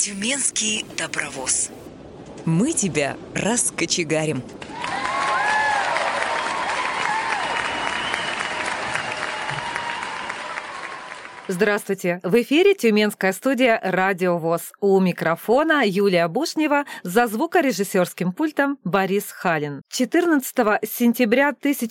Тюменский добровоз. Мы тебя раскочегарим. Здравствуйте! В эфире Тюменская студия «Радио ВОС». У микрофона Юлия Бушнева, за звукорежиссерским пультом Борис Халин. 14 сентября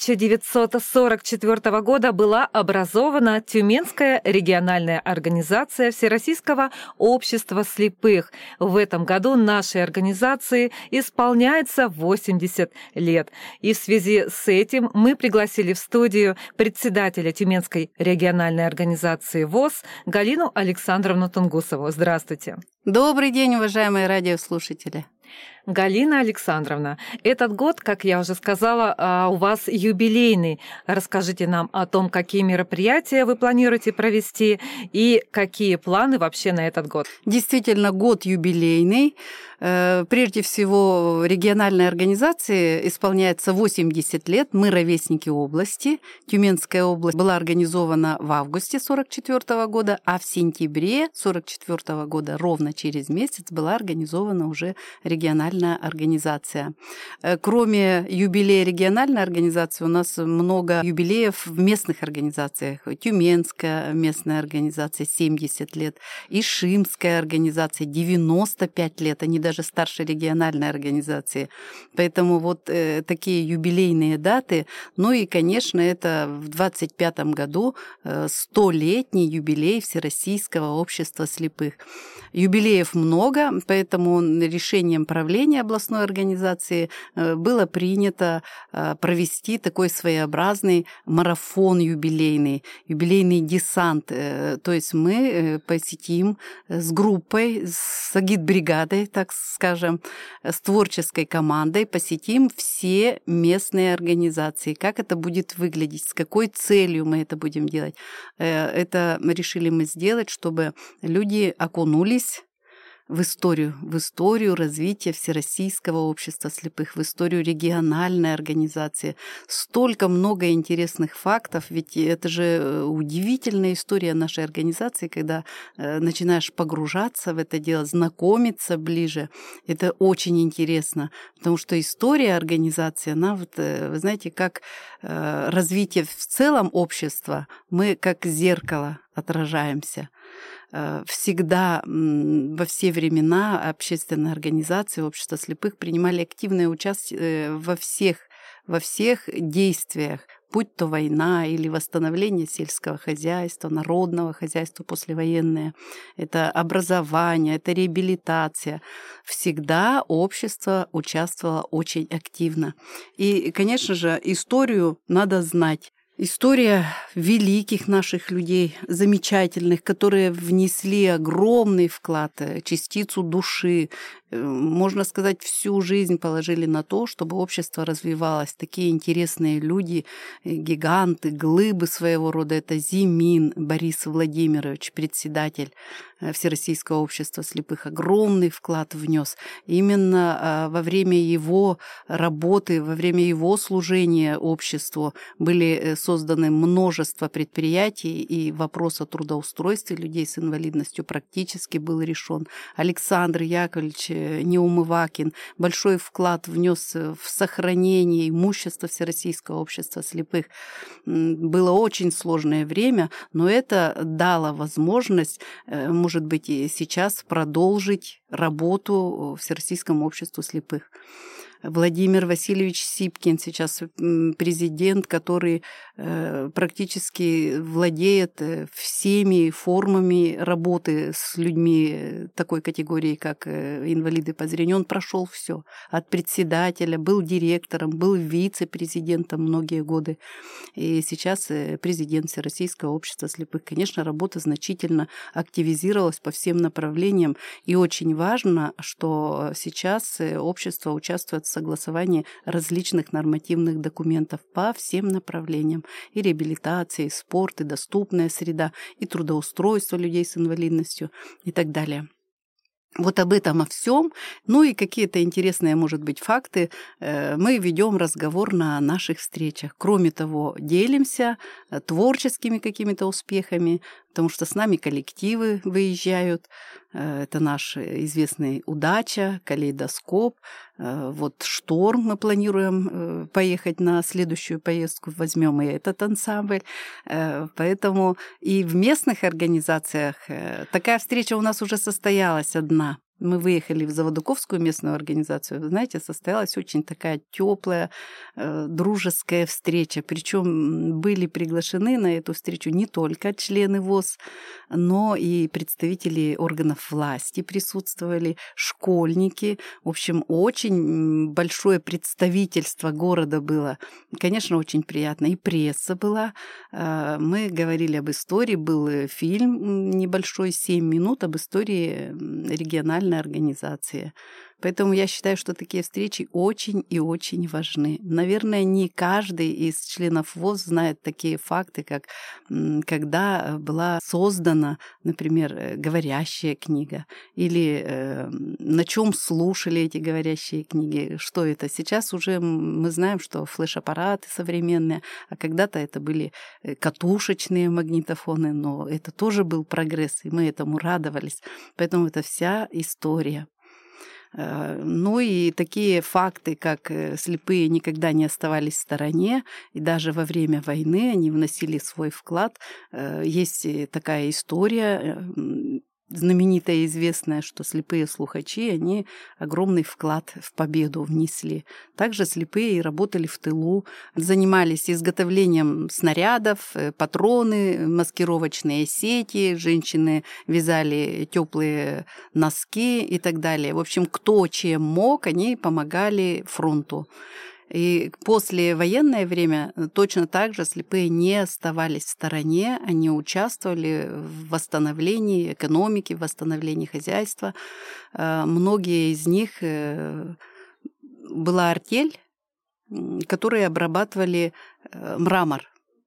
1944 года была образована Тюменская региональная организация Всероссийского общества слепых. В этом году нашей организации исполняется 80 лет. И в связи с этим мы пригласили в студию председателя Тюменской региональной организации ВОС Галину Александровну Тунгусову. Здравствуйте. Добрый день, уважаемые радиослушатели. Галина Александровна, этот год, как я уже сказала, у вас юбилейный. Расскажите нам о том, какие мероприятия вы планируете провести и какие планы вообще на этот год. Действительно, год юбилейный. Прежде всего, региональной организации исполняется 80 лет. Мы ровесники области. Тюменская область была организована в августе 1944 года, а в сентябре 1944 года, ровно через месяц, была организована уже региональная организация. Кроме юбилея региональной организации, у нас много юбилеев в местных организациях. Тюменская местная организация 70 лет, Ишимская организация 95 лет, они даже старше региональной организации. Поэтому вот такие юбилейные даты. Ну и, конечно, это в 2025 году 100-летний юбилей Всероссийского общества слепых. Юбилеев много, поэтому решением правления областной организации было принято провести такой своеобразный марафон юбилейный десант. То есть мы посетим с группой, с агитбригадой, так скажем, с творческой командой, посетим все местные организации. Как это будет выглядеть, с какой целью мы это будем делать. Это решили мы сделать, чтобы люди окунулись в историю развития Всероссийского общества слепых, в историю региональной организации. Столько много интересных фактов, ведь это же удивительная история нашей организации, когда начинаешь погружаться в это дело, знакомиться ближе. Это очень интересно, потому что история организации, она, вот, вы знаете, как развитие в целом общества, мы как зеркало отражаемся. Всегда, во все времена общественные организации общества слепых принимали активное участие во всех действиях, будь то война или восстановление сельского хозяйства, народного хозяйства послевоенное, это образование, это реабилитация. Всегда общество участвовало очень активно. И, конечно же, историю надо знать. История великих наших людей, замечательных, которые внесли огромный вклад, частицу души, можно сказать, всю жизнь положили на то, чтобы общество развивалось. Такие интересные люди, гиганты, глыбы своего рода. Это Зимин Борис Владимирович, председатель Всероссийского общества слепых, огромный вклад внес. Именно во время его работы, во время его служения обществу были созданы множество предприятий, и вопрос о трудоустройстве людей с инвалидностью практически был решен. Александр Яковлевич Неумывакин большой вклад внес в сохранение имущества Всероссийского общества слепых. Было очень сложное время, но это дало возможность, может быть, и сейчас продолжить работу Всероссийскому обществу слепых. Владимир Васильевич Сипкин сейчас президент, который практически владеет всеми формами работы с людьми такой категории, как инвалиды по зрению. Он прошел все от председателя, был директором, был вице-президентом многие годы. И сейчас президент Всероссийского общества слепых. Конечно, работа значительно активизировалась по всем направлениям. И очень важно, что сейчас общество участвует в согласовании различных нормативных документов по всем направлениям. И реабилитация, и спорт, и доступная среда, и трудоустройство людей с инвалидностью и так далее. Вот об этом, о всем, ну и какие-то интересные, может быть, факты мы ведем разговор на наших встречах. Кроме того, делимся творческими какими-то успехами. потому что с нами коллективы выезжают. Это наш известный «Удача», «Калейдоскоп». Вот «Шторм» мы планируем поехать на следующую поездку, возьмем и этот ансамбль. Поэтому и в местных организациях такая встреча у нас уже состоялась одна. Мы выехали в Заводоуковскую местную организацию. Вы знаете, состоялась очень такая теплая, дружеская встреча. Причем были приглашены на эту встречу не только члены ВОС, но и представители органов власти присутствовали, школьники. В общем, очень большое представительство города было. Конечно, очень приятно. И пресса была. Мы говорили об истории. Был фильм небольшой, 7 минут, об истории региональной организации. Поэтому я считаю, что такие встречи очень и очень важны. Наверное, не каждый из членов ВОС знает такие факты, как когда была создана, например, говорящая книга, или на чем слушали эти говорящие книги, что это. Сейчас уже мы знаем, что флеш-аппараты современные, а когда-то это были катушечные магнитофоны, но это тоже был прогресс, и мы этому радовались. Поэтому это вся история. Ну и такие факты, как слепые никогда не оставались в стороне, и даже во время войны они вносили свой вклад. Есть такая история, знаменитая и известная, что слепые слухачи, они огромный вклад в победу внесли. Также слепые работали в тылу, занимались изготовлением снарядов, патроны, маскировочные сети, женщины вязали теплые носки и так далее. В общем, кто чем мог, они помогали фронту. И после военное время точно так же слепые не оставались в стороне, они участвовали в восстановлении экономики, в восстановлении хозяйства. Многие из них была артель, которые обрабатывали мрамор.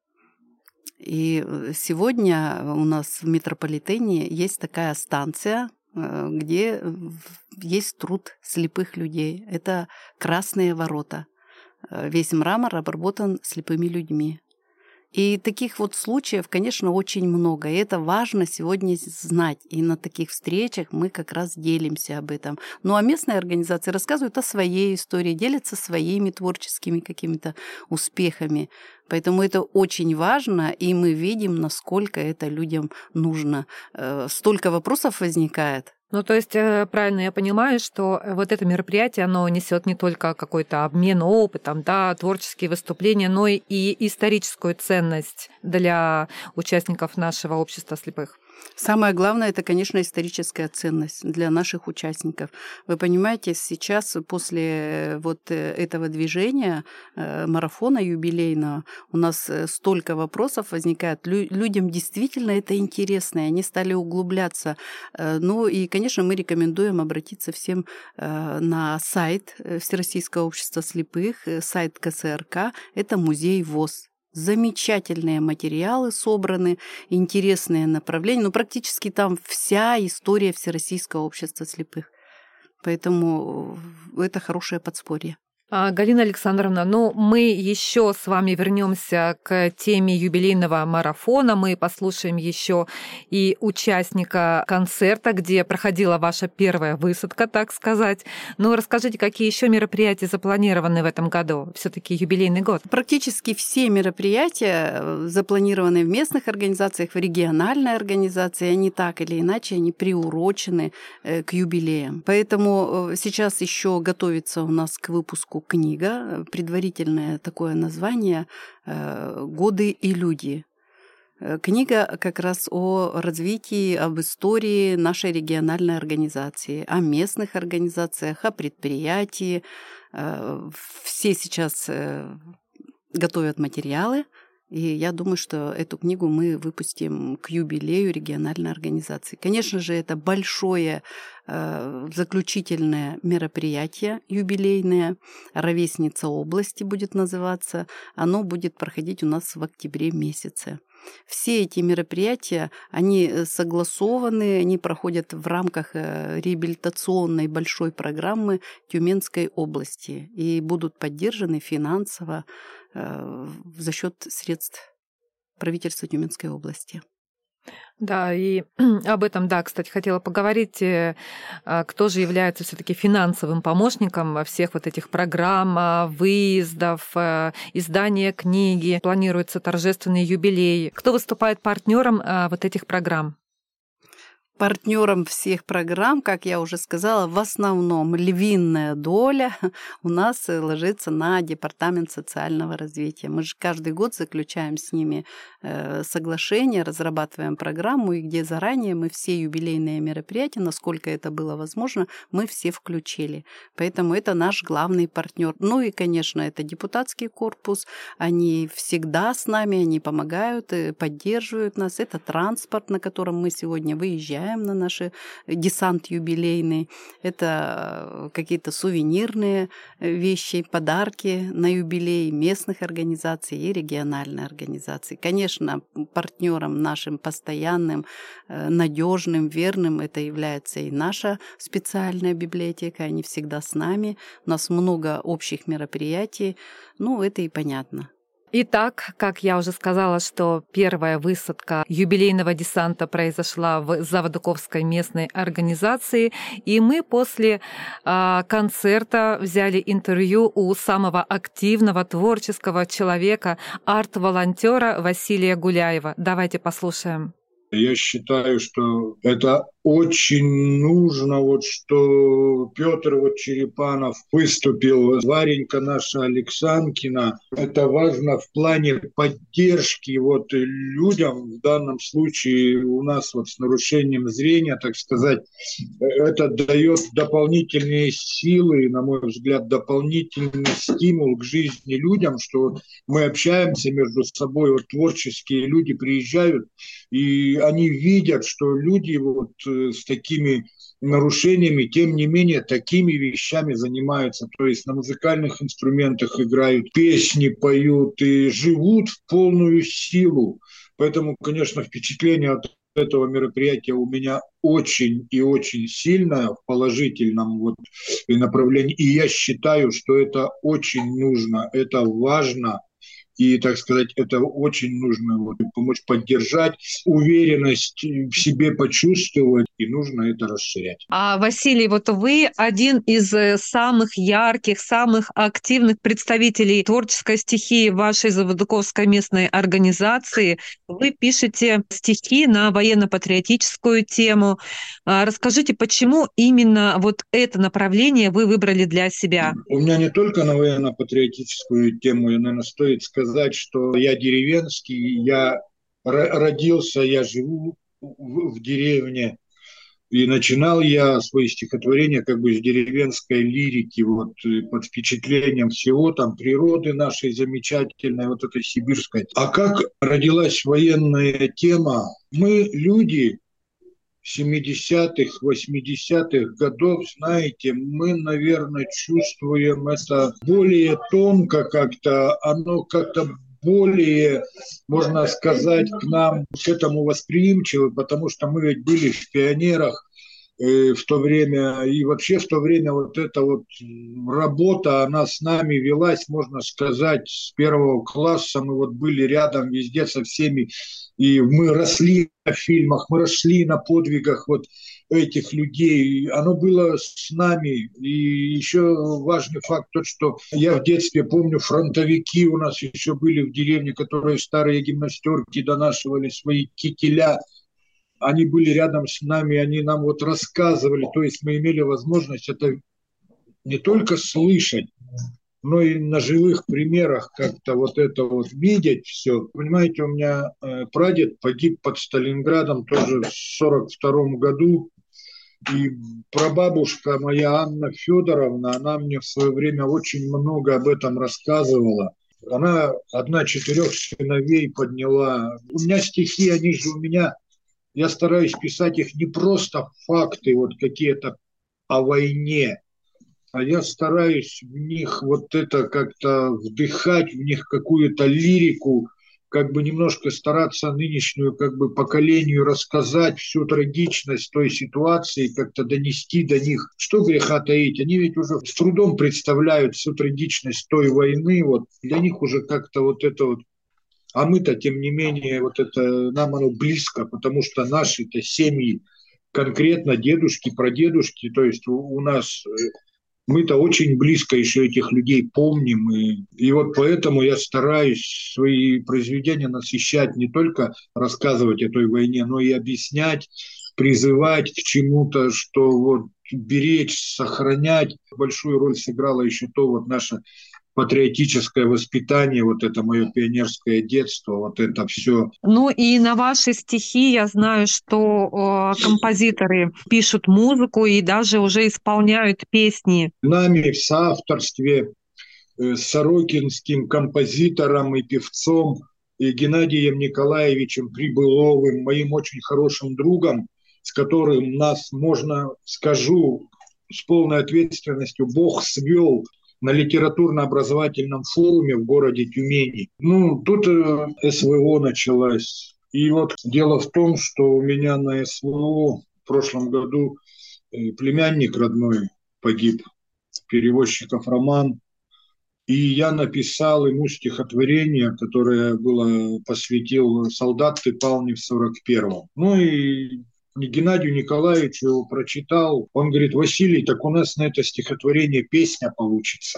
И сегодня у нас в метрополитене есть такая станция, где есть труд слепых людей. Это Красные ворота. Весь мрамор обработан слепыми людьми. И таких вот случаев, конечно, очень много. И это важно сегодня знать. И на таких встречах мы как раз делимся об этом. Ну а местные организации рассказывают о своей истории, делятся своими творческими какими-то успехами. Поэтому это очень важно, и мы видим, насколько это людям нужно. Столько вопросов возникает. Ну, то есть, правильно я понимаю, что вот это мероприятие, оно несет не только какой-то обмен опытом, да, творческие выступления, но и историческую ценность для участников нашего общества слепых. Самое главное, это, конечно, историческая ценность для наших участников. Вы понимаете, сейчас после вот этого движения, марафона юбилейного, у нас столько вопросов возникает. Людям действительно это интересно, и они стали углубляться. Ну и, конечно, мы рекомендуем обратиться всем на сайт Всероссийского общества слепых, сайт КСРК, это музей ВОС. Замечательные материалы собраны, интересные направления. Ну, практически там вся история Всероссийского общества слепых. Поэтому это хорошее подспорье. Галина Александровна, ну мы еще с вами вернемся к теме юбилейного марафона. Мы послушаем еще и участника концерта, где проходила ваша первая высадка, так сказать. Ну расскажите, какие еще мероприятия запланированы в этом году? Все-таки юбилейный год. Практически все мероприятия запланированы в местных организациях, в региональной организации. Они так или иначе они приурочены к юбилеям. Поэтому сейчас еще готовится у нас к выпуску книга, предварительное такое название «Годы и люди». Книга как раз о развитии, об истории нашей региональной организации, о местных организациях, о предприятии. Все сейчас готовят материалы, и я думаю, что эту книгу мы выпустим к юбилею региональной организации. Конечно же, это большое заключительное мероприятие юбилейное, «Ровесница области» будет называться. Оно будет проходить у нас в октябре месяце. Все эти мероприятия, они согласованы, они проходят в рамках реабилитационной большой программы Тюменской области и будут поддержаны финансово за счет средств правительства Тюменской области. Да, и об этом, да, кстати, хотела поговорить. Кто же является все-таки финансовым помощником всех вот этих программ, выездов, издания книги, планируется торжественный юбилей. Кто выступает партнером вот этих программ? Партнером всех программ, как я уже сказала, в основном львиная доля у нас ложится на Департамент социального развития. Мы же каждый год заключаем с ними соглашение, разрабатываем программу, и где заранее мы все юбилейные мероприятия, насколько это было возможно, мы все включили. Поэтому это наш главный партнер. Ну и, конечно, это депутатский корпус. Они всегда с нами, они помогают, поддерживают нас. Это транспорт, на котором мы сегодня выезжаем на наш десант юбилейный. Это какие-то сувенирные вещи, подарки на юбилей местных организаций и региональной организации. Конечно, партнером нашим постоянным, надежным, верным это является и наша специальная библиотека. Они всегда с нами. У нас много общих мероприятий. Ну, это и понятно. Итак, как я уже сказала, что первая высадка юбилейного десанта произошла в Заводоковской местной организации, и мы после концерта взяли интервью у самого активного творческого человека, арт-волонтера Василия Гуляева. Давайте послушаем. Я считаю, что это очень нужно, вот что Петр Черепанов выступил, Варенька наша Александрина. Это важно в плане поддержки вот людям, в данном случае у нас вот с нарушением зрения, так сказать, это дает дополнительные силы, на мой взгляд, дополнительный стимул к жизни людям, что вот мы общаемся между собой, вот творческие люди приезжают, и они видят, что люди вот с такими нарушениями, тем не менее, такими вещами занимаются. То есть на музыкальных инструментах играют, песни поют и живут в полную силу. Поэтому, конечно, впечатление от этого мероприятия у меня очень и очень сильное в положительном вот направлении. И я считаю, что это очень нужно, это важно. И, так сказать, это очень нужно вот, помочь поддержать, уверенность в себе почувствовать, и нужно это расширять. А, Василий, вот вы один из самых ярких, самых активных представителей творческой стихии вашей Заводоковской местной организации. Вы пишете стихи на военно-патриотическую тему. Расскажите, почему именно вот это направление вы выбрали для себя? У меня не только на военно-патриотическую тему, наверное, стоит сказать, что я деревенский, я родился, я живу в деревне, и начинал я свои стихотворения как бы с деревенской лирики, вот под впечатлением всего там природы нашей замечательной, вот этой сибирской. А как родилась военная тема? Мы люди 70-х, 80-х годов, знаете, мы, наверное, чувствуем это более тонко как-то, оно как-то более, можно сказать, к нам, к этому восприимчивы, потому что мы ведь были в пионерах в то время, и вообще в то время вот эта вот работа, она с нами велась, можно сказать, с первого класса, мы вот были рядом везде со всеми, и мы росли на фильмах, мы росли на подвигах вот этих людей, оно было с нами. И еще важный факт тот, что я в детстве помню, фронтовики у нас еще были в деревне, которые старые гимнастерки донашивали, свои кителя. Они были рядом с нами, они нам вот рассказывали, то есть мы имели возможность это не только слышать, но и на живых примерах как-то вот это вот видеть все. Понимаете, у меня прадед погиб под Сталинградом тоже в 1942 году, и прабабушка моя Анна Федоровна, она мне в свое время очень много об этом рассказывала. Она одна 4 сыновей подняла. У меня стихи, они же у меня, я стараюсь писать их не просто факты вот какие-то о войне, а я стараюсь в них вот это как-то вдыхать, в них какую-то лирику, как бы немножко стараться нынешнюю как бы поколению рассказать всю трагичность той ситуации, как-то донести до них, что греха таить. Они ведь уже с трудом представляют всю трагичность той войны, вот для них уже как-то вот это вот А мы-то, тем не менее, вот это нам оно близко, потому что наши-то семьи, конкретно дедушки, прадедушки, то есть у нас мы-то очень близко еще этих людей помним. И вот поэтому я стараюсь свои произведения насыщать, не только рассказывать о той войне, но и объяснять, призывать к чему-то, что вот беречь, сохранять. Большую роль сыграло еще то вот наше патриотическое воспитание, вот это мое пионерское детство, вот это все. Ну и на ваши стихи я знаю, что композиторы пишут музыку и даже уже исполняют песни. Нами в соавторстве с сорокинским композитором и певцом и Геннадием Николаевичем Прибыловым, моим очень хорошим другом, с которым нас, можно, скажу с полной ответственностью, Бог свел на литературно-образовательном форуме в городе Тюмени. Ну, тут СВО началась. И вот дело в том, что у меня на СВО в прошлом году племянник родной погиб, перевозчиков Роман. И я написал ему стихотворение, которое было посвятил «Солдат, ты пал не в 41-м». Ну и Геннадию Николаевичу прочитал. Он говорит: Василий, так у нас на это стихотворение песня получится.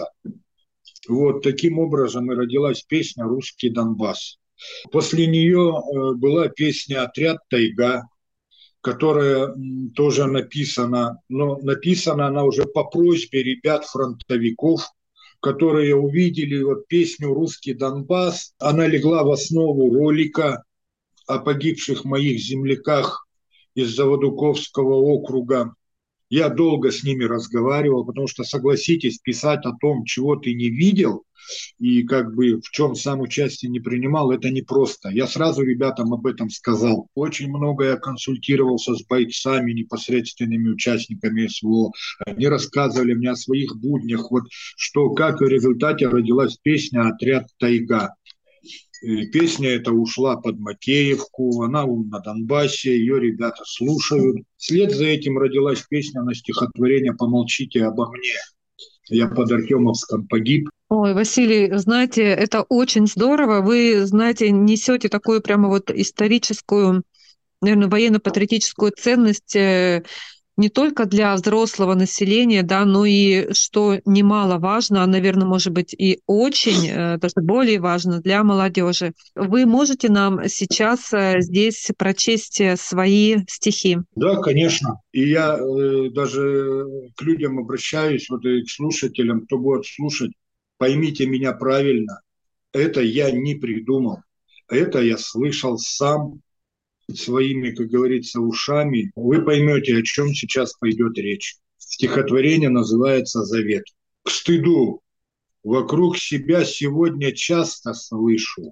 Вот таким образом и родилась песня «Русский Донбасс». После нее была песня «Отряд Тайга», которая тоже написана, но написана она уже по просьбе ребят-фронтовиков, которые увидели вот песню «Русский Донбасс». Она легла в основу ролика о погибших моих земляках из Заводуковского округа. Я долго с ними разговаривал, потому что, согласитесь, писать о том, чего ты не видел и как бы в чем сам участие не принимал, это непросто. Я сразу ребятам об этом сказал. Очень много я консультировался с бойцами, непосредственными участниками СВО. Они рассказывали мне о своих буднях, вот что, как в результате родилась песня «Отряд Тайга». И песня эта ушла под Макеевку, она на Донбассе, ее ребята слушают. Вслед за этим родилась песня на стихотворение «Помолчите обо мне». Я под Артемовском погиб. Ой, Василий, знаете, это очень здорово. Вы, знаете, несете такую прямо вот историческую, наверное, военно-патриотическую ценность не только для взрослого населения, да, но и, что немаловажно, а, наверное, может быть, и очень, даже более важно для молодежи. Вы можете нам сейчас здесь прочесть свои стихи? Да, конечно. И я даже к людям обращаюсь, вот и к слушателям, кто будет слушать, поймите меня правильно, это я не придумал, это я слышал сам своими, как говорится, ушами. Вы поймете, о чем сейчас пойдет речь. Стихотворение называется «Завет». К стыду вокруг себя сегодня часто слышу: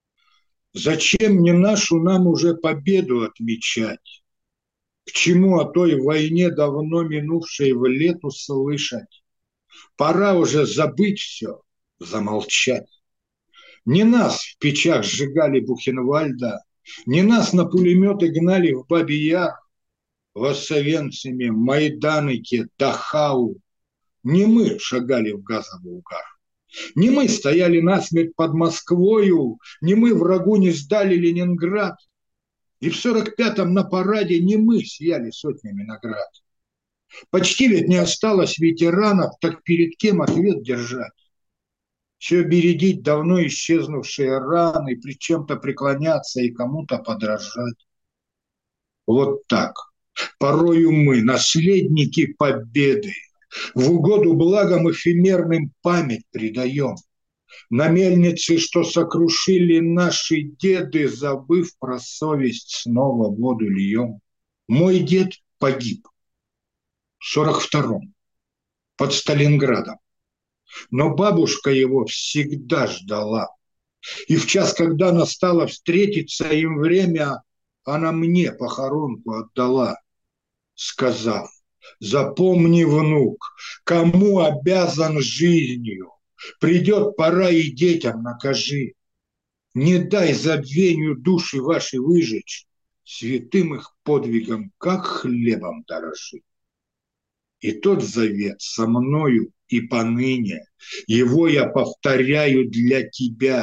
зачем не нашу нам уже победу отмечать? К чему о той войне, давно минувшей в лету, слышать? Пора уже забыть все, замолчать. Не нас в печах сжигали Бухенвальда, не нас на пулеметы гнали в Бабий Яр, в Освенциме, Майданыке, Дахау. Не мы шагали в газовый угар. Не мы стояли насмерть под Москвою, не мы врагу не сдали Ленинград. И в 45-м на параде не мы сияли сотнями наград. Почти ведь не осталось ветеранов, так перед кем ответ держать? Все бередить давно исчезнувшие раны, при чем-то преклоняться и кому-то подражать. Вот так. Порою мы, наследники победы, в угоду благам эфемерным память предаем. На мельнице, что сокрушили наши деды, забыв про совесть, снова воду льем. Мой дед погиб в 42-м под Сталинградом, но бабушка его всегда ждала. И в час, когда настало встретиться им время, она мне похоронку отдала, сказав: запомни, внук, кому обязан жизнью, придет пора и детям накажи. Не дай забвению души ваши выжечь, святым их подвигом, как хлебом дорожи. И тот завет со мною и поныне, его я повторяю для тебя.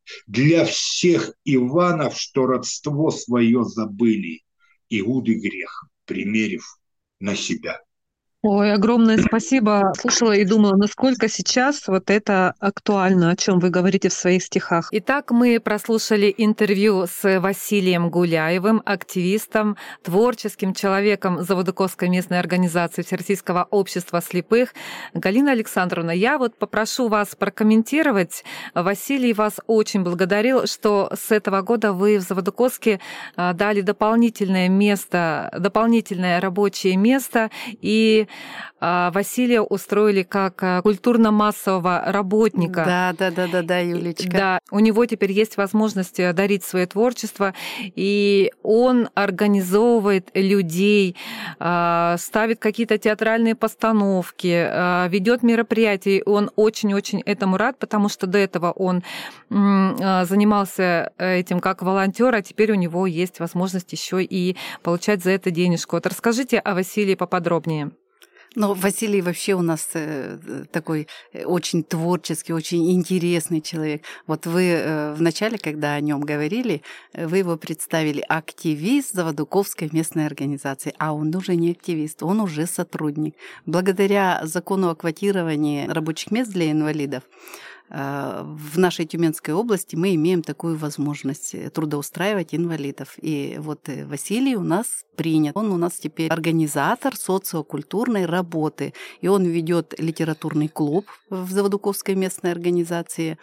Для всех Иванов, что родство свое забыли, Иуды грех, примерив на себя. Ой, огромное спасибо. Слушала и думала, насколько сейчас вот это актуально, о чем вы говорите в своих стихах. Итак, мы прослушали интервью с Василием Гуляевым, активистом, творческим человеком Заводоуковской местной организации Всероссийского общества слепых. Галина Александровна, я вот попрошу вас прокомментировать. Василий вас очень благодарил, что с этого года вы в Заводоуковске дали дополнительное место, дополнительное рабочее место, и Василия устроили как культурно-массового работника. Да, Юлечка. Да, у него теперь есть возможность дарить свое творчество, и он организовывает людей, ставит какие-то театральные постановки, ведет мероприятия. Он очень-очень этому рад, потому что до этого он занимался этим как волонтер, а теперь у него есть возможность еще и получать за это денежку. Вот расскажите о Василии поподробнее. Но Василий вообще у нас такой очень творческий, очень интересный человек. Вот вы в начале, когда о нем говорили, вы его представили активист Заводоуковской местной организации, а он уже не активист, он уже сотрудник. Благодаря закону о квотировании рабочих мест для инвалидов в нашей Тюменской области мы имеем такую возможность трудоустраивать инвалидов. И вот Василий у нас принят. Он у нас теперь организатор социокультурной работы. И он ведет литературный клуб в Заводоуковской местной организации.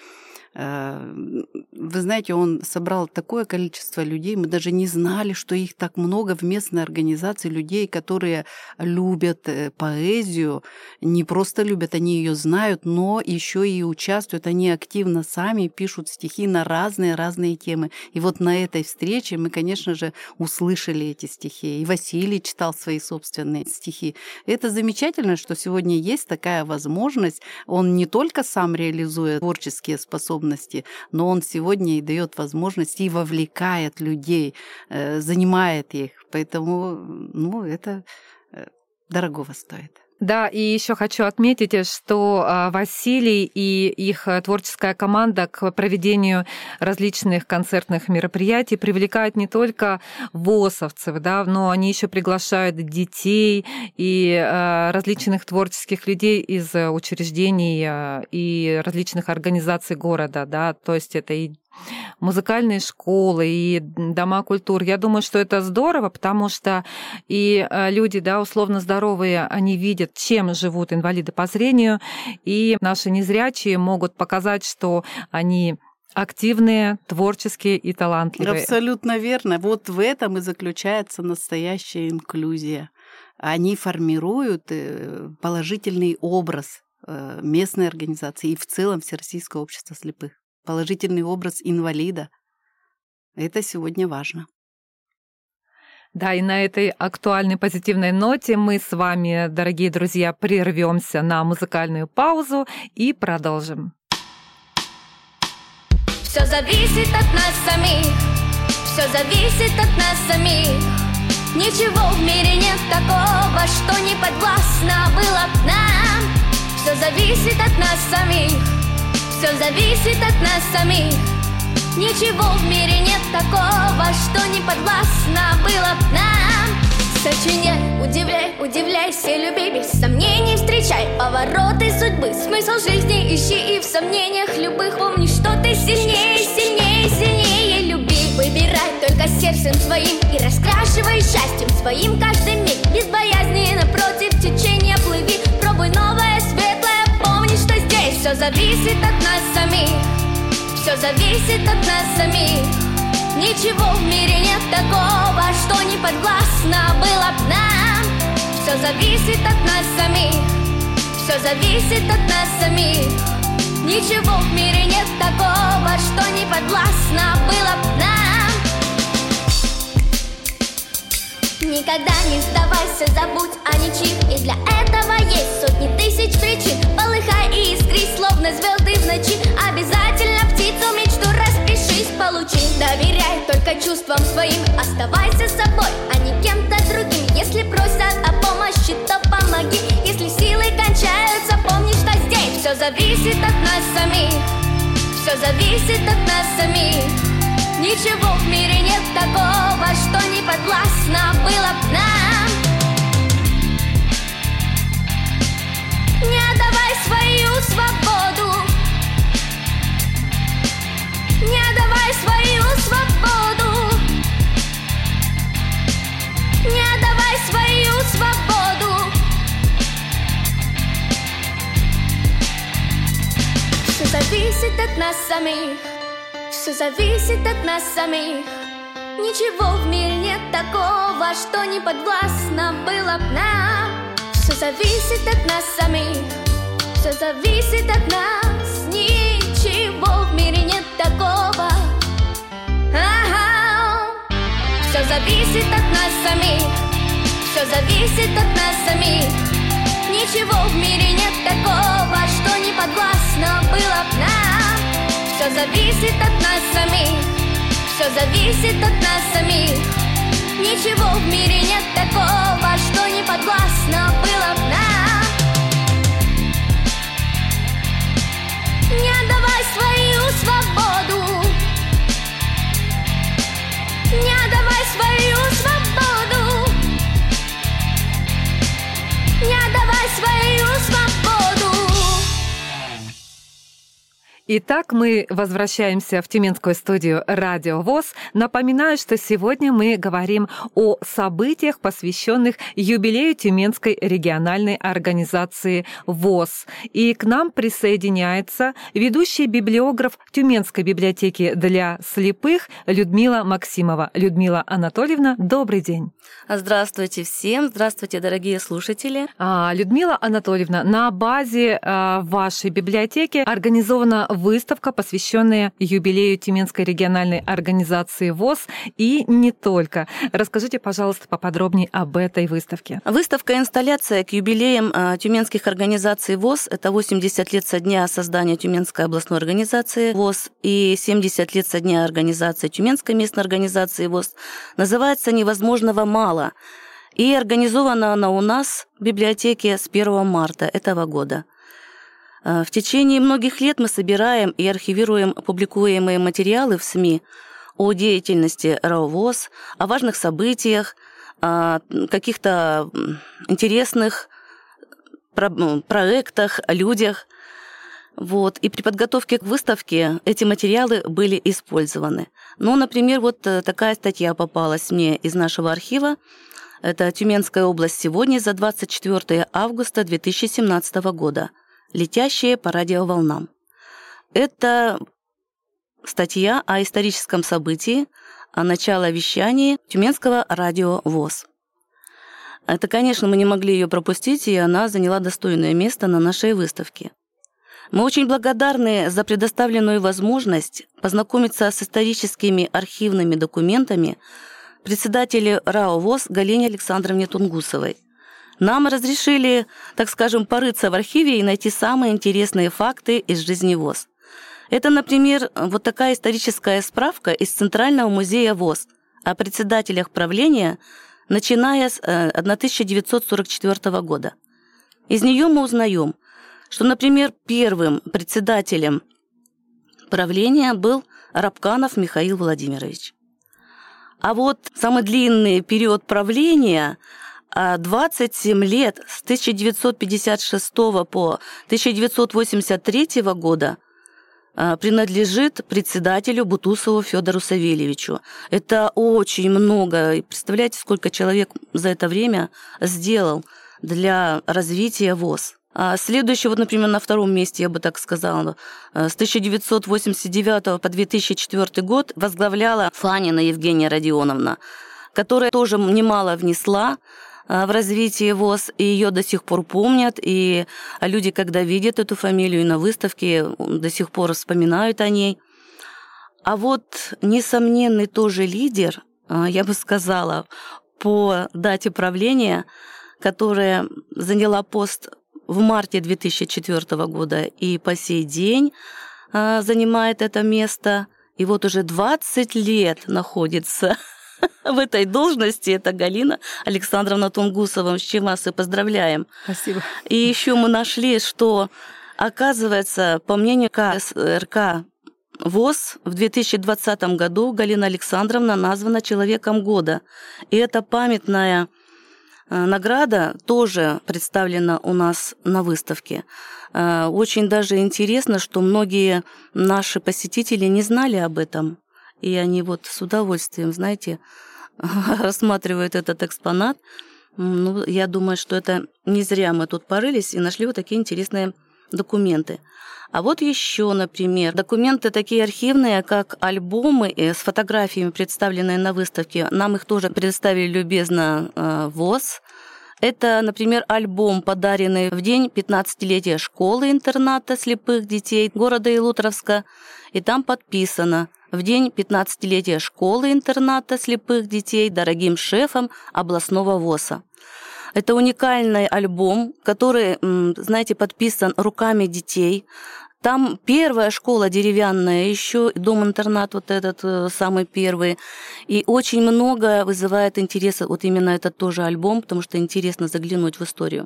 Вы знаете, он собрал такое количество людей, мы даже не знали, что их так много в местной организации, людей, которые любят поэзию, не просто любят, они ее знают, но еще и участвуют, они активно сами пишут стихи на разные темы. И вот на этой встрече мы, конечно же, услышали эти стихи, и Василий читал свои собственные стихи. Это замечательно, что сегодня есть такая возможность, он не только сам реализует творческие способности, но он сегодня и дает возможность и вовлекает людей, занимает их. Поэтому, это дорогого стоит. Да, и еще хочу отметить, что Василий и их творческая команда к проведению различных концертных мероприятий привлекают не только ВОСовцев, да, но они еще приглашают детей и различных творческих людей из учреждений и различных организаций города, да, то есть это и музыкальные школы, и дома культуры. Я думаю, что это здорово, потому что и люди, да, условно здоровые, они видят, чем живут инвалиды по зрению, и наши незрячие могут показать, что они активные, творческие и талантливые. Абсолютно верно. Вот в этом и заключается настоящая инклюзия. Они формируют положительный образ местной организации и в целом Всероссийского общества слепых. Положительный образ инвалида. Это сегодня важно. Да, и на этой актуальной позитивной ноте мы с вами, дорогие друзья, прервемся на музыкальную паузу и продолжим. Все зависит от нас самих, все зависит от нас самих. Ничего в мире нет такого, что не подвластно было б нам. Все зависит от нас самих. Все зависит от нас самих. Ничего в мире нет такого, что не подвластно было б нам. Сочиняй, удивляй, удивляйся, люби, без сомнений встречай повороты судьбы. Смысл жизни ищи и в сомнениях любых помни, что ты сильнее, сильнее, сильнее. Люби, выбирай только сердцем своим и раскрашивай счастьем своим каждый миг. Без боязни напротив течения плыви. Пробуй новое, светлое, помни, что здесь все зависит от нас самих. Все зависит от нас самих. Ничего в мире нет такого, что не подвластно было б нам. Все зависит от нас самих. Все зависит от нас самих. Ничего в мире нет такого, что не подвластно было б нам. Никогда не сдавайся, забудь о ничьих. И для этого есть сотни тысяч причин. Полыхай и искри, словно звезды в ночи. Обязательно птицу мечту распишись, получи. Доверяй только чувствам своим. Оставайся собой, а не кем-то другим. Если просят о помощи, то помоги. Если силы кончаются, помни, что здесь все зависит от нас самих. Все зависит от нас самих. Ничего в мире нет такого, что не подвластно было б нам. Не отдавай свою свободу, не отдавай свою свободу, не отдавай свою свободу. Все зависит от нас самих, все зависит от нас самих. Ничего в мире нет такого, что не подвластно было б нам. Все зависит от нас самих, все зависит от нас. Ничего в мире нет такого. Все зависит от нас самих, все зависит от нас самих. Ничего в мире нет такого, что не подвластно было б нам. Все зависит от нас самих, все зависит от нас самих. Ничего в мире нет такого, что не подвластно было б нам. Не отдавай свою свободу, не отдавай свою свободу, не отдавай свою свободу. Итак, мы возвращаемся в Тюменскую студию «Радио ВОС». Напоминаю, что сегодня мы говорим о событиях, посвященных юбилею Тюменской региональной организации ВОС. И к нам присоединяется ведущий библиограф Тюменской библиотеки для слепых Людмила Максимова. Людмила Анатольевна, добрый день. Здравствуйте всем, здравствуйте, дорогие слушатели. Людмила Анатольевна, на базе вашей библиотеки организована выставка, посвященная юбилею Тюменской региональной организации ВОС, и не только. Расскажите, пожалуйста, поподробнее об этой выставке. Выставка-инсталляция к юбилеям тюменских организаций ВОС. Это 80 лет со дня создания Тюменской областной организации ВОС и 70 лет со дня организации Тюменской местной организации ВОС. Называется «Невозможного мало». И организована она у нас в библиотеке с 1 марта этого года. В течение многих лет мы собираем и архивируем публикуемые материалы в СМИ о деятельности РАО ВОС, о важных событиях, о каких-то интересных проектах, о людях. И при подготовке к выставке эти материалы были использованы. Например, такая статья попалась мне из нашего архива. Это «Тюменская область сегодня» за 24 августа 2017 года. «Летящие по радиоволнам». Это статья о историческом событии, о начале вещания Тюменского радио ВОС. Это, конечно, мы не могли ее пропустить, и она заняла достойное место на нашей выставке. Мы очень благодарны за предоставленную возможность познакомиться с историческими архивными документами председателю РАО ВОС Галине Александровне Тунгусовой. Нам разрешили, так скажем, порыться в архиве и найти самые интересные факты из жизни ВОС. Это, например, такая историческая справка из Центрального музея ВОС о председателях правления, начиная с 1944 года. Из нее мы узнаем, что, например, первым председателем правления был Рабканов Михаил Владимирович. А самый длинный период правления – 27 лет с 1956 по 1983 года принадлежит председателю Бутусову Федору Савельевичу. Это очень много. Представляете, сколько человек за это время сделал для развития ВОС. Следующий, например, на втором месте, я бы так сказала, с 1989 по 2004 год возглавляла Фанина Евгения Родионовна, которая тоже немало внесла в развитие ВОС, и ее до сих пор помнят, и люди, когда видят эту фамилию на выставке, до сих пор вспоминают о ней. А несомненный тоже лидер, я бы сказала, по дате правления, которая заняла пост в марте 2004 года и по сей день занимает это место, и уже 20 лет находится в этой должности, это Галина Александровна Тунгусова, с чем вас и поздравляем. Спасибо. И еще мы нашли, что, оказывается, по мнению КСРК ВОС в 2020 году Галина Александровна названа Человеком года. И эта памятная награда тоже представлена у нас на выставке. Очень даже интересно, что многие наши посетители не знали об этом. И они вот с удовольствием, знаете, рассматривают этот экспонат. Ну, я думаю, что это не зря мы тут порылись и нашли вот такие интересные документы. А вот еще, например, документы такие архивные, как альбомы с фотографиями, представленные на выставке. Нам их тоже предоставили любезно ВОС. Это, например, альбом, подаренный в день 15-летия школы-интерната слепых детей города Илутровска. И там подписано: в день 15-летия школы-интерната слепых детей дорогим шефом областного ВОСа. Это уникальный альбом, который, знаете, подписан руками детей. Там первая школа деревянная, еще дом-интернат вот этот самый первый. И очень много вызывает интереса вот именно этот тоже альбом, потому что интересно заглянуть в историю.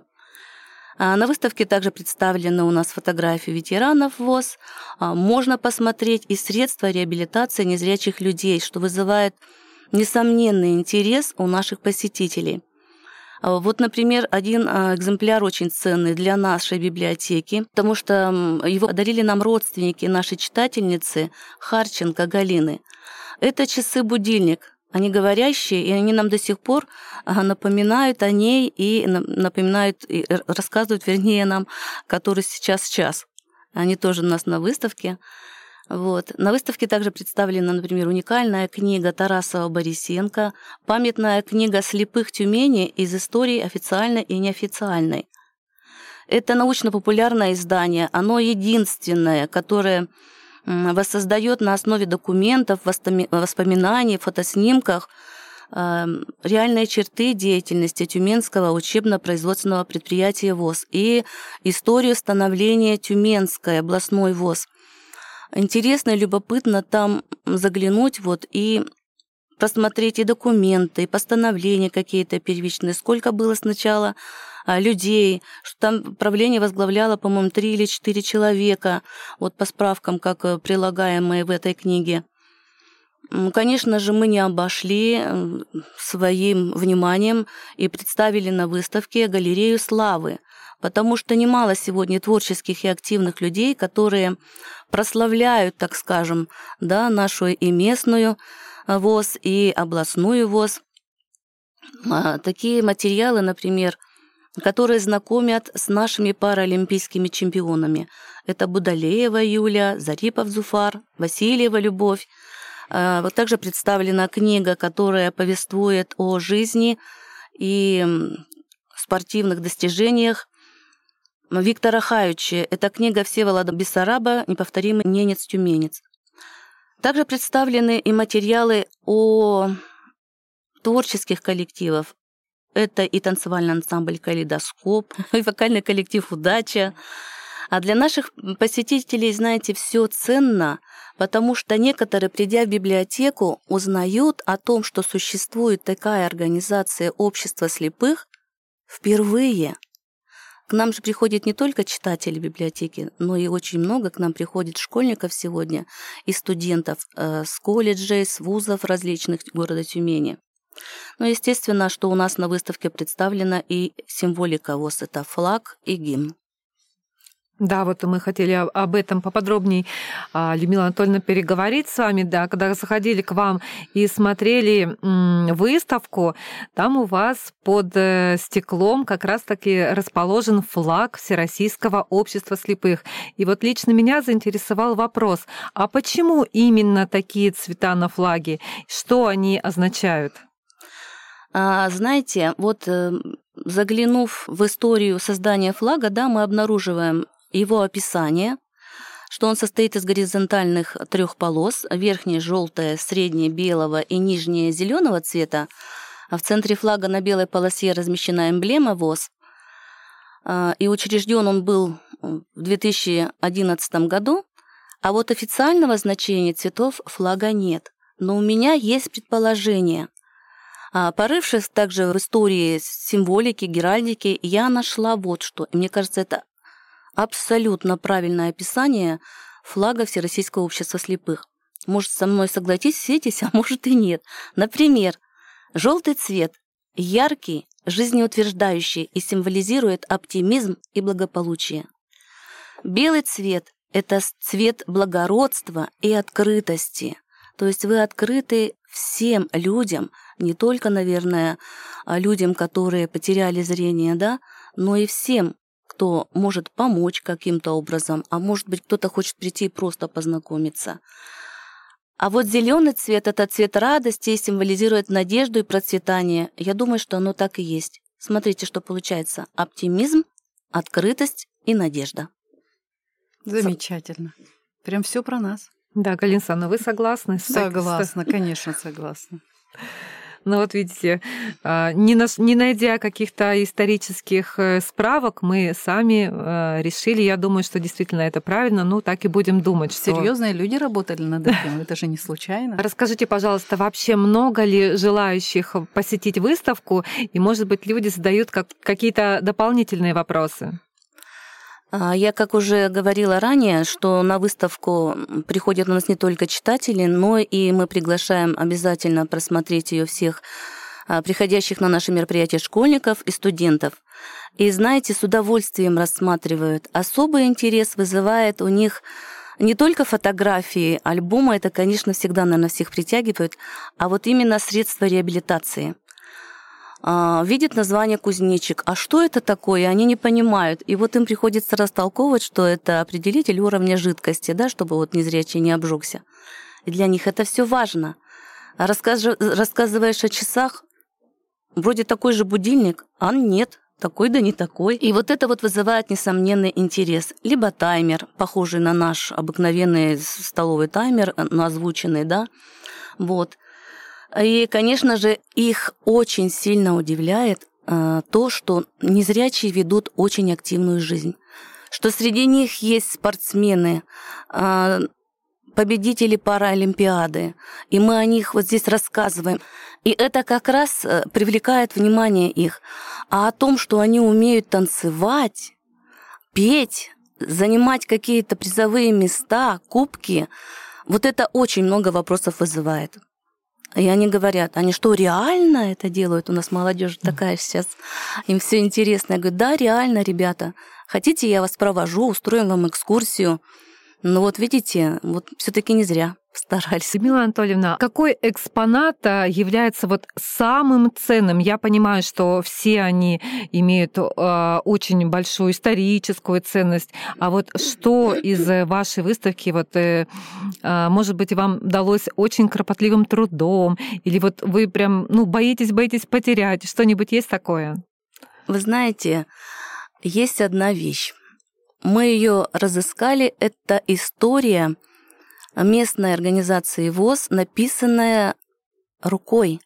На выставке также представлены у нас фотографии ветеранов ВОС. Можно посмотреть и средства реабилитации незрячих людей, что вызывает несомненный интерес у наших посетителей. Вот, например, один экземпляр очень ценный для нашей библиотеки, потому что его подарили нам родственники нашей читательницы Харченко Галины. Это часы-будильник. Они говорящие, и они нам до сих пор напоминают о ней и напоминают, и рассказывают, вернее, нам, который сейчас час. Они тоже у нас на выставке. Вот. На выставке также представлена, например, уникальная книга Тарасова-Борисенко, памятная книга слепых Тюмени из истории официальной и неофициальной. Это научно-популярное издание, оно единственное, которое воссоздает на основе документов, воспоминаний, фотоснимках реальные черты деятельности Тюменского учебно-производственного предприятия ВОС и историю становления Тюменской областной ВОС. Интересно и любопытно там заглянуть вот и посмотреть и документы, и постановления какие-то первичные, сколько было сначала людей, что там правление возглавляло, по-моему, 3 или 4 человека, вот по справкам, как прилагаемые в этой книге. Конечно же, мы не обошли своим вниманием и представили на выставке галерею славы, потому что немало сегодня творческих и активных людей, которые прославляют, так скажем, да, нашу и местную ВОС, и областную ВОС. Такие материалы, например, которые знакомят с нашими паралимпийскими чемпионами. Это Будалеева Юля, Зарипов Зуфар, Васильева Любовь. Вот также представлена книга, которая повествует о жизни и спортивных достижениях Виктора Хаючи. Это книга Всеволода Бессараба «Неповторимый ненец-тюменец». Также представлены и материалы о творческих коллективах. Это и танцевальный ансамбль «Калейдоскоп», и вокальный коллектив «Удача». А для наших посетителей, знаете, все ценно, потому что некоторые, придя в библиотеку, узнают о том, что существует такая организация общества слепых впервые. К нам же приходят не только читатели библиотеки, но и очень много к нам приходит школьников сегодня и студентов с колледжей, с вузов различных города Тюмени. Ну, естественно, что у нас на выставке представлена и символика ВОС – это флаг и гимн. Да, вот мы хотели об этом поподробнее, Людмила Анатольевна, переговорить с вами. Да, когда заходили к вам и смотрели выставку, там у вас под стеклом как раз-таки расположен флаг Всероссийского общества слепых. И вот лично меня заинтересовал вопрос, а почему именно такие цвета на флаге? Что они означают? Знаете, вот заглянув в историю создания флага, да, мы обнаруживаем его описание, что он состоит из горизонтальных 3 полос, верхняя желтая, средняя белого и нижняя зеленого цвета, а в центре флага на белой полосе размещена эмблема ВОС. И учрежден он был в 2011 году, а вот официального значения цветов флага нет. Но у меня есть предположение. Порывшись также в истории символики, геральдики, я нашла вот что. И мне кажется, это абсолютно правильное описание флага Всероссийского общества слепых. Может, со мной согласитесь, а может и нет. Например, желтый цвет яркий, жизнеутверждающий и символизирует оптимизм и благополучие. Белый цвет – это цвет благородства и открытости. То есть вы открыты всем людям, не только, наверное, людям, которые потеряли зрение, да, но и всем, кто может помочь каким-то образом, а может быть, кто-то хочет прийти и просто познакомиться. А вот зеленый цвет – это цвет радости и символизирует надежду и процветание. Я думаю, что оно так и есть. Смотрите, что получается. Оптимизм, открытость и надежда. Замечательно. Прям все про нас. Да, Галина Александровна, вы согласны? Согласна, конечно, согласна. Ну вот видите, не найдя каких-то исторических справок, мы сами решили, я думаю, что действительно это правильно, ну так и будем думать. Серьезные люди работали над этим, это же не случайно. Расскажите, пожалуйста, вообще много ли желающих посетить выставку, и, может быть, люди задают какие-то дополнительные вопросы? Я, как уже говорила ранее, что на выставку приходят у нас не только читатели, но и мы приглашаем обязательно просмотреть ее всех приходящих на наши мероприятия школьников и студентов. И, знаете, с удовольствием рассматривают. Особый интерес вызывает у них не только фотографии, альбомы, это, конечно, всегда, наверное, всех притягивают, а вот именно средства реабилитации. Видят название кузнечик. А что это такое? Они не понимают. И вот им приходится растолковывать, что это определитель уровня жидкости, да, чтобы вот незрячий не обжегся. И для них это все важно. Рассказываешь о часах, вроде такой же будильник, а нет, такой да не такой. И вот это вот вызывает несомненный интерес. Либо таймер, похожий на наш обыкновенный столовый таймер, но озвученный, да, вот. И, конечно же, их очень сильно удивляет то, что незрячие ведут очень активную жизнь, что среди них есть спортсмены, победители Паралимпиады, и мы о них вот здесь рассказываем. И это как раз привлекает внимание их. А о том, что они умеют танцевать, петь, занимать какие-то призовые места, кубки, вот это очень много вопросов вызывает. И они говорят, они что, реально это делают? У нас молодежь такая сейчас, им все интересно. Я говорю, да, реально, ребята. Хотите, я вас провожу, устроим вам экскурсию. Но вот видите, вот все-таки не зря старались. Людмила Анатольевна, какой экспонат является вот самым ценным? Я понимаю, что все они имеют очень большую историческую ценность. А вот что из вашей выставки, вот, может быть, вам далось очень кропотливым трудом? Или вот вы прям боитесь потерять? Что-нибудь есть такое? Вы знаете, есть одна вещь. Мы ее разыскали. Это история местной организации ВОС, написанная рукой.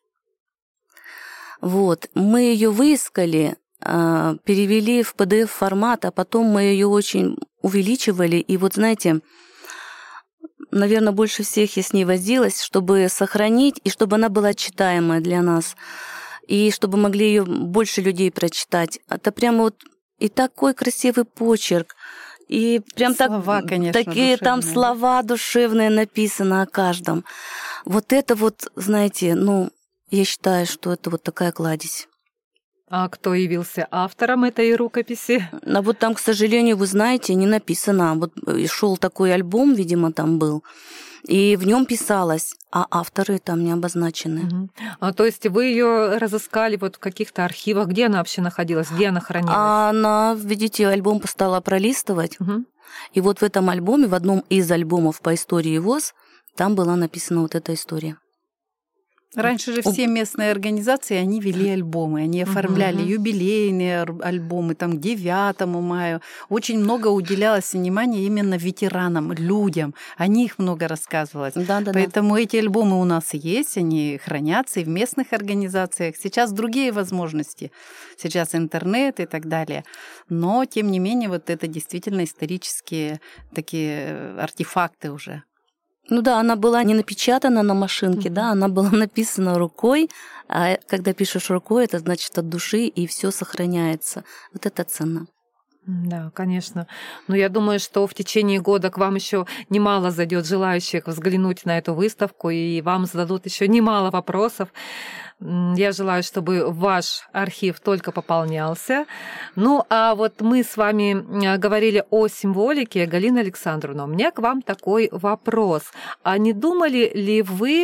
Вот. Мы ее выискали, перевели в PDF-формат, а потом мы ее очень увеличивали. И вот, знаете, наверное, больше всех я с ней возилась, чтобы сохранить, и чтобы она была читаемая для нас, и чтобы могли ее больше людей прочитать. Это прямо вот и такой красивый почерк, и прям слова, конечно, такие душевные. Там слова душевные написаны о каждом. Вот это вот, знаете, я считаю, что это вот такая кладезь. А кто явился автором этой рукописи? А вот там, к сожалению, вы знаете, не написано. Вот шел такой альбом, видимо, там был, и в нем писалось, а авторы там не обозначены. То есть вы ее разыскали вот в каких-то архивах? Где она вообще находилась? Где она хранилась? Она, видите, альбом стала пролистывать. И вот в этом альбоме, в одном из альбомов по истории ВОС, там была написана вот эта история. Раньше же все местные организации, они вели альбомы, они оформляли юбилейные альбомы, там, к 9 мая. Очень много уделялось внимания именно ветеранам, людям. О них много рассказывалось. Поэтому эти альбомы у нас есть, они хранятся и в местных организациях. Сейчас другие возможности. Сейчас интернет и так далее. Но, тем не менее, вот это действительно исторические такие артефакты уже. Она была не напечатана на машинке, она была написана рукой, а когда пишешь рукой, это значит от души, и все сохраняется. Вот это ценно. Да, конечно. Но я думаю, что в течение года к вам еще немало зайдет желающих взглянуть на эту выставку, и вам зададут еще немало вопросов. Я желаю, чтобы ваш архив только пополнялся. Ну, а вот мы с вами говорили о символике. Галина Александровна, у меня к вам такой вопрос. А не думали ли вы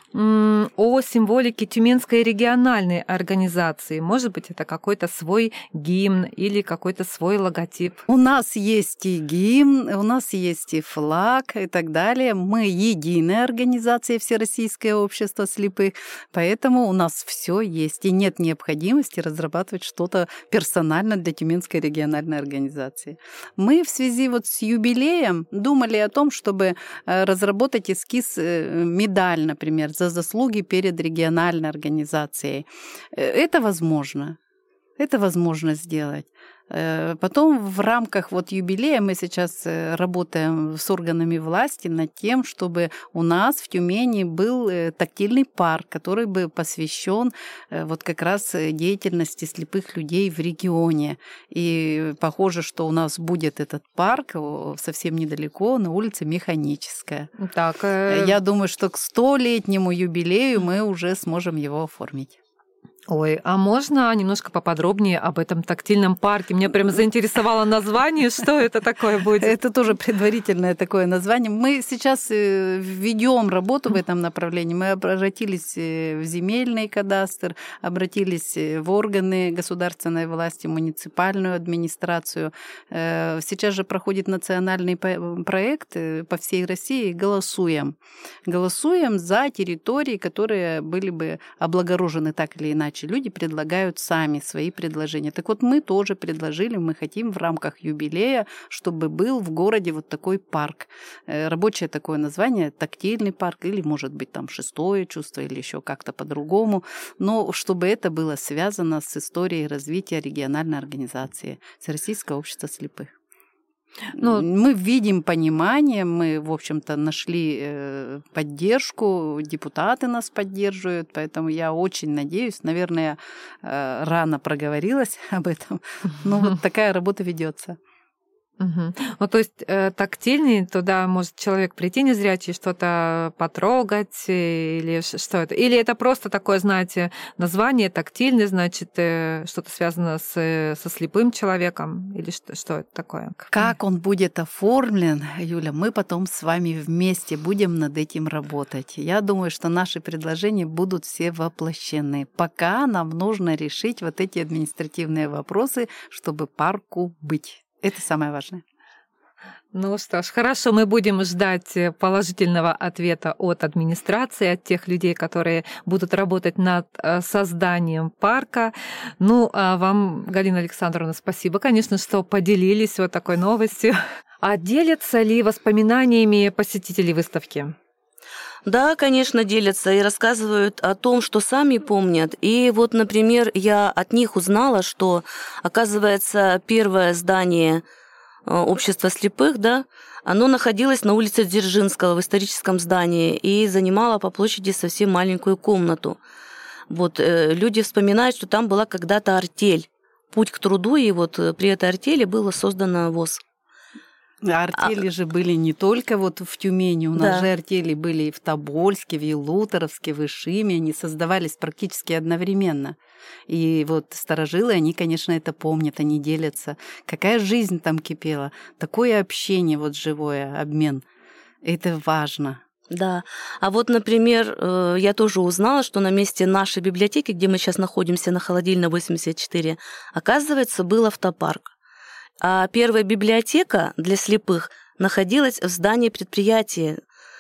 о символике Тюменской региональной организации? Может быть, это какой-то свой гимн или какой-то свой логотип? У нас есть и гимн, у нас есть и флаг и так далее. Мы единая организация, Всероссийское общество слепых, поэтому у нас все есть. И нет необходимости разрабатывать что-то персонально для Тюменской региональной организации. Мы в связи вот с юбилеем думали о том, чтобы разработать эскиз медаль, например, за заслуги перед региональной организацией. Это возможно. Это возможно сделать. Потом в рамках вот юбилея мы сейчас работаем с органами власти над тем, чтобы у нас в Тюмени был тактильный парк, который бы посвящен вот как раз деятельности слепых людей в регионе. И похоже, что у нас будет этот парк совсем недалеко, на улице Механическая. Так, я думаю, что к 100-летнему юбилею мы уже сможем его оформить. Ой, а можно немножко поподробнее об этом тактильном парке? Меня прям заинтересовало название. Что это такое будет? Это тоже предварительное такое название. Мы сейчас ведем работу в этом направлении. Мы обратились в земельный кадастр, обратились в органы государственной власти, муниципальную администрацию. Сейчас же проходит национальный проект по всей России. Голосуем. Голосуем за территории, которые были бы облагорожены так или иначе. Люди предлагают сами свои предложения. Так вот, мы тоже предложили, мы хотим в рамках юбилея, чтобы был в городе вот такой парк. Рабочее такое название, тактильный парк, или, может быть, там шестое чувство, или еще как-то по-другому. Но чтобы это было связано с историей развития региональной организации Всероссийского общества слепых. Ну, мы видим понимание, мы, в общем-то, нашли поддержку, депутаты нас поддерживают, поэтому я очень надеюсь, наверное, рано проговорилась об этом, но вот такая работа ведется. Угу. Ну, то есть тактильный, туда может человек прийти незрячий, что-то потрогать, или что это? Или это просто такое, знаете, название тактильный, значит, что-то связано со слепым человеком? Или что это такое? Как он будет оформлен, Юля, мы потом с вами вместе будем над этим работать. Я думаю, что наши предложения будут все воплощены. Пока нам нужно решить вот эти административные вопросы, чтобы парку быть. Это самое важное. Ну что ж, хорошо, мы будем ждать положительного ответа от администрации, от тех людей, которые будут работать над созданием парка. Ну, а вам, Галина Александровна, спасибо, конечно, что поделились вот такой новостью. А делятся ли воспоминаниями посетители выставки? Да, конечно, делятся и рассказывают о том, что сами помнят. И вот, например, я от них узнала, что, оказывается, первое здание общества слепых, да, оно находилось на улице Дзержинского в историческом здании и занимало по площади совсем маленькую комнату. Вот люди вспоминают, что там была когда-то артель, путь к труду, и вот при этой артели было создано ВОС. Артели же были не только вот в Тюмени, у нас же артели были и в Тобольске, в Елуторовске, в Ишиме, они создавались практически одновременно. И вот старожилы, они, конечно, это помнят, они делятся. Какая жизнь там кипела, такое общение вот живое, обмен, это важно. Да. А вот, например, я тоже узнала, что на месте нашей библиотеки, где мы сейчас находимся, на Холодильной 84, оказывается, был автопарк. А первая библиотека для слепых находилась в здании предприятия.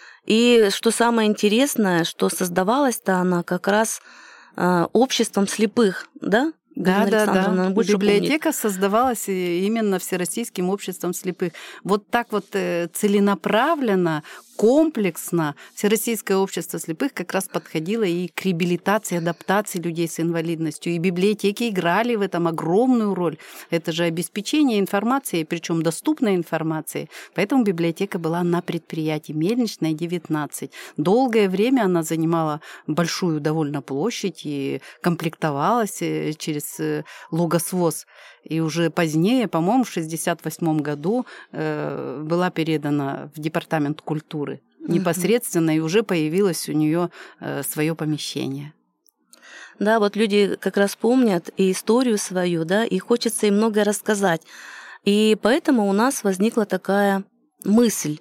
И что самое интересное, что создавалась-то она как раз обществом слепых, да? Да. Библиотека создавалась именно Всероссийским обществом слепых. Вот так вот целенаправленно комплексно Всероссийское общество слепых как раз подходило и к реабилитации, адаптации людей с инвалидностью. И библиотеки играли в этом огромную роль. Это же обеспечение информацией, причем доступной информацией. Поэтому библиотека была на предприятии Мельничной, 19. Долгое время она занимала большую довольно площадь и комплектовалась через логосвоз. И уже позднее, по-моему, в 1968 году была передана в департамент культуры непосредственно, и уже появилось у нее свое помещение. Да, вот люди как раз помнят и историю свою, да, и хочется им многое рассказать. И поэтому у нас возникла такая мысль,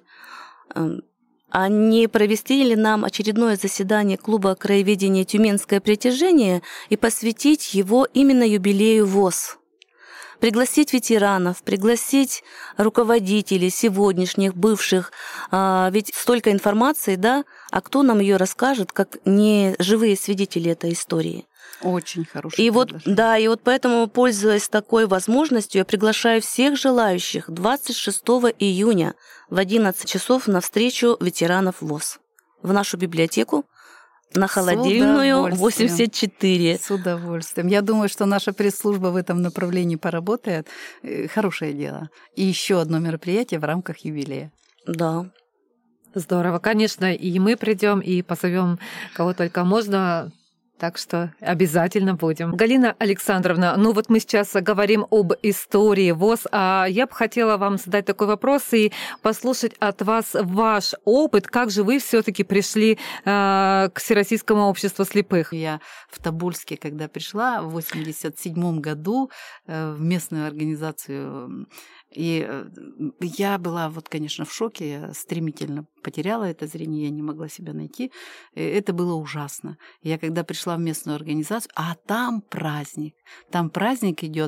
а не провести ли нам очередное заседание клуба краеведения «Тюменское притяжение» и посвятить его именно юбилею ВОС? Пригласить ветеранов, пригласить руководителей сегодняшних, бывших, ведь столько информации, да, а кто нам ее расскажет, как не живые свидетели этой истории? Очень хороший. И вот, да, и вот поэтому, пользуясь такой возможностью, я приглашаю всех желающих 26 июня в 11 часов на встречу ветеранов ВОС в нашу библиотеку на Холодильную, 84. С удовольствием. Я думаю, что наша пресс-служба в этом направлении поработает. Хорошее дело. И еще одно мероприятие в рамках юбилея. Да. Здорово. Конечно, и мы придем, и позовем кого только можно. Так что обязательно будем. Галина Александровна, ну вот мы сейчас говорим об истории ВОС, а я бы хотела вам задать такой вопрос и послушать от вас ваш опыт. Как же вы все-таки пришли к Всероссийскому обществу слепых? Я в Тобольске, когда пришла в 1987 году в местную организацию, и я была, вот, конечно, в шоке, я стремительно потеряла это зрение, я не могла себя найти. Это было ужасно. Я когда пришла в местную организацию, а там праздник идет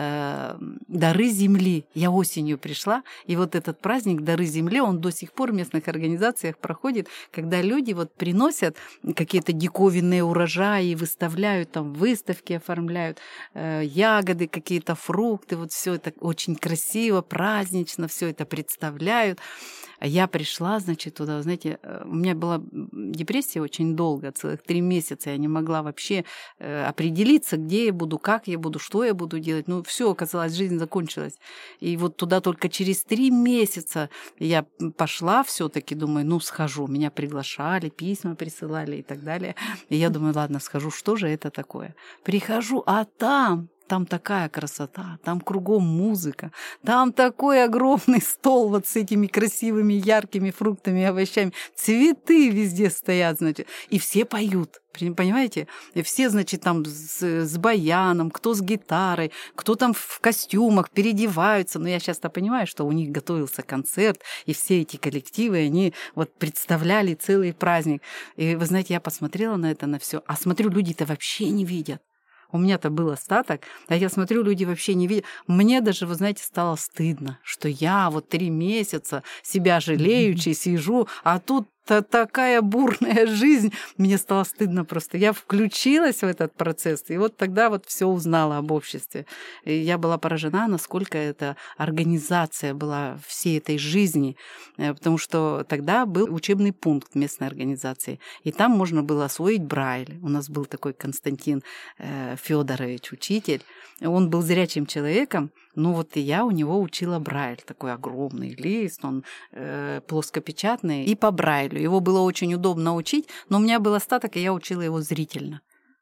«Дары земли». Я осенью пришла, и вот этот праздник «Дары земли», он до сих пор в местных организациях проходит, когда люди вот приносят какие-то диковинные урожаи, выставляют там выставки, оформляют ягоды, какие-то фрукты, вот все это очень красиво, празднично, все это представляют. Я пришла, значит, туда, знаете, у меня была депрессия очень долго, целых 3 месяца. Я не могла вообще определиться, где я буду, как я буду, что я буду делать. Ну, все, оказалось, жизнь закончилась. И вот туда только через 3 месяца я пошла все-таки, думаю, ну, схожу. Меня приглашали, письма присылали и так далее. И я думаю, ладно, схожу, что же это такое? Прихожу, а там такая красота, там кругом музыка, там такой огромный стол вот с этими красивыми яркими фруктами и овощами, цветы везде стоят, значит, и все поют. Понимаете? И все, значит, там с баяном, кто с гитарой, кто там в костюмах переодеваются. Но я сейчас-то понимаю, что у них готовился концерт, и все эти коллективы, они вот представляли целый праздник. И вы знаете, я посмотрела на это, на все, а смотрю, люди-то вообще не видят. У меня-то был остаток, а я смотрю, люди вообще не видят. Мне даже, вы знаете, стало стыдно, что я вот 3 месяца себя жалеючи сижу, а тут такая бурная жизнь. Мне стало стыдно просто. Я включилась в этот процесс, и вот тогда вот все узнала об обществе. И я была поражена, насколько эта организация была всей этой жизни, потому что тогда был учебный пункт местной организации, и там можно было освоить Брайль. У нас был такой Константин Федорович, учитель. Он был зрячим человеком, ну вот и я у него учила Брайль, такой огромный лист, он плоскопечатный, и по Брайлю. Его было очень удобно учить, но у меня был остаток, и я учила его зрительно.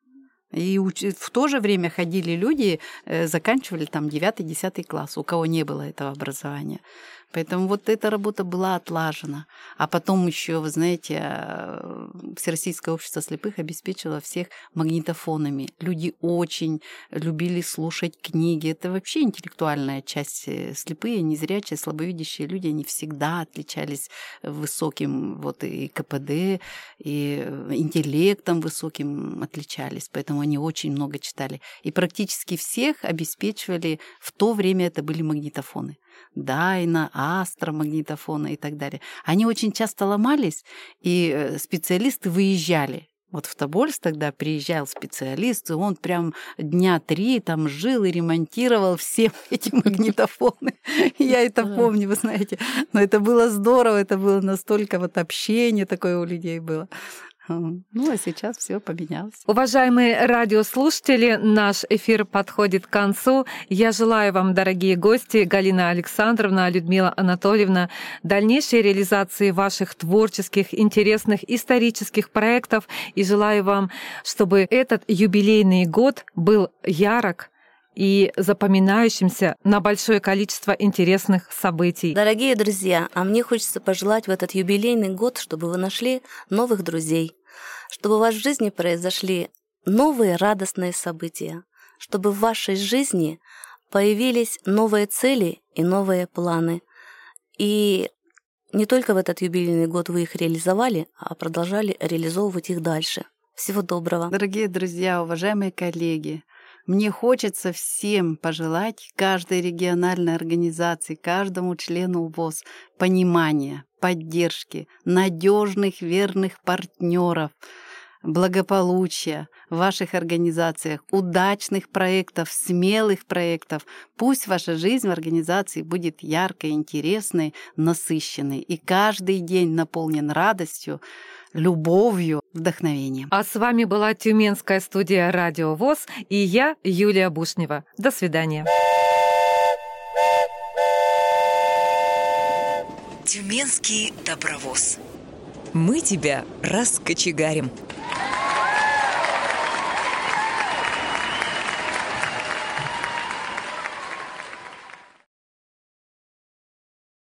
И в то же время ходили люди, заканчивали там 9-10 класс, у кого не было этого образования. Поэтому вот эта работа была отлажена. А потом еще, вы знаете, Всероссийское общество слепых обеспечило всех магнитофонами. Люди очень любили слушать книги. Это вообще интеллектуальная часть. Слепые, незрячие, слабовидящие люди, они всегда отличались высоким вот и КПД, и интеллектом высоким отличались. Поэтому они очень много читали. И практически всех обеспечивали, в то время это были магнитофоны. Дайна, Астра, магнитофоны и так далее. Они очень часто ломались, и специалисты выезжали Вот в Тобольск тогда приезжал специалист, и он прям дня 3 там жил и ремонтировал все эти магнитофоны. Я это помню, вы знаете. Но это было здорово, это было настолько вот общение такое у людей было. Ну, а сейчас все поменялось. Уважаемые радиослушатели, наш эфир подходит к концу. Я желаю вам, дорогие гости, Галина Александровна, Людмила Анатольевна, дальнейшей реализации ваших творческих, интересных, исторических проектов. И желаю вам, чтобы этот юбилейный год был ярок и запоминающимся на большое количество интересных событий. Дорогие друзья, а мне хочется пожелать в этот юбилейный год, чтобы вы нашли новых друзей, чтобы в вашей жизни произошли новые радостные события, чтобы в вашей жизни появились новые цели и новые планы. И не только в этот юбилейный год вы их реализовали, а продолжали реализовывать их дальше. Всего доброго. Дорогие друзья, уважаемые коллеги, мне хочется всем пожелать, каждой региональной организации, каждому члену ВОС понимания, поддержки, надежных, верных партнеров, благополучия в ваших организациях, удачных проектов, смелых проектов. Пусть ваша жизнь в организации будет яркой, интересной, насыщенной, и каждый день наполнен радостью, любовью, вдохновением. А с вами была Тюменская студия «Радио ВОС» и я, Юлия Бушнева. До свидания. Тюменский добровоз. Мы тебя раскочегарим.